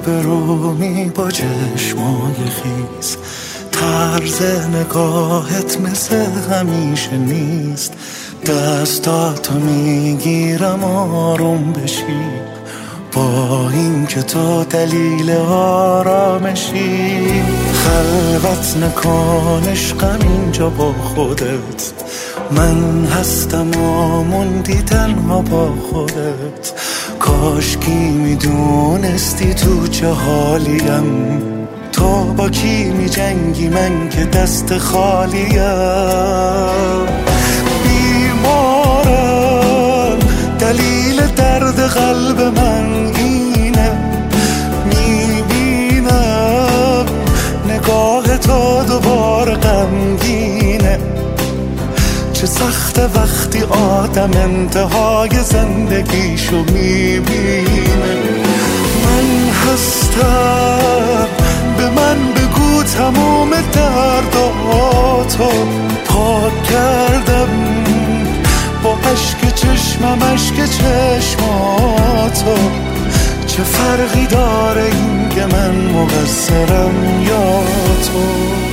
برومی با چشمای خیز، طرز نگاهت مثل همیشه نیست. دستاتو میگیرم آروم بشی، با این که تو دلیل آرامشی. خلوت نکن عشقم اینجا با خودت، من هستم و موندی تنها با خودت. کاشکی میدونستی تو چه حالیم، تو با کی میجنگی من که دست خالیم. بیمارم دلیل درد قلب من اینه، میبینم نگاه تو دوباره غمگینه. چه سخته وقتی آدم انتهای زندگیشو میبینه. من هستم، به من بگو تموم درداتو. پاک کردم با عشق چشمم عشق چشماتو. چه فرقی داره این که من مقصرم یا تو؟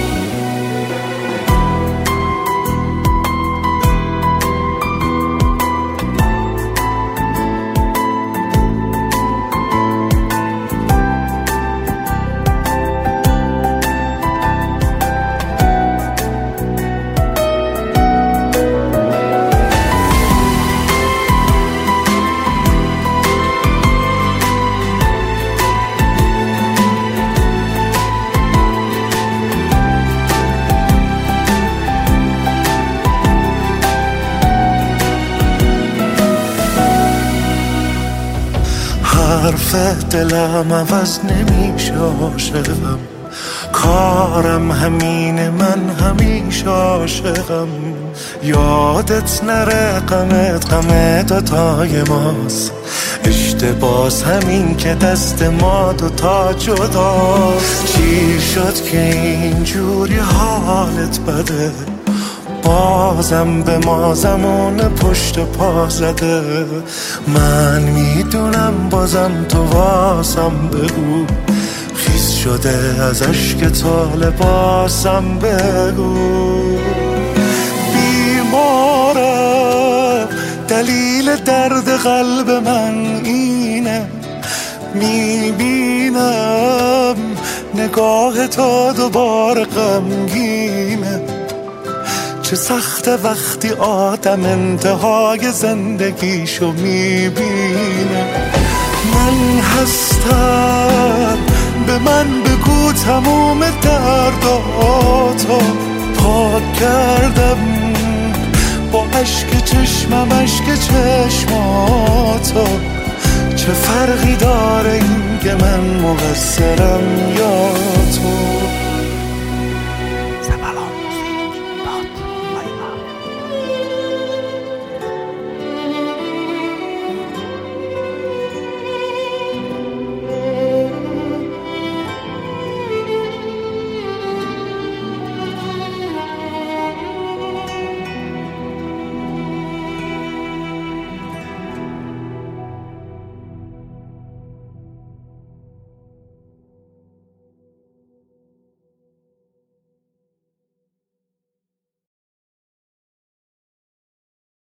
حرف دلم عوض نمیشه عاشقم، کارم همینه من همیشه عاشقم. یادت نره غمت غم دوتای ماست، اشتباس همین که دست ما دوتا جداست. چی شد که اینجوری حالت بده، بازم به ما زمان پشت پا زده. من میدونم بازم تو واسم بگو، خیس شده از اشک تو لباسم بگو. بیمارم دلیل درد قلب من اینه، میبینم نگاه تو دوباره غمگینه. چه سخته وقتی آدم انتهای زندگیشو میبینه. من هستم، به من بگو تموم درداتو. پاک کردم با عشق چشمم عشق چشماتو. چه فرقی داره این که من مقصرم یا تو؟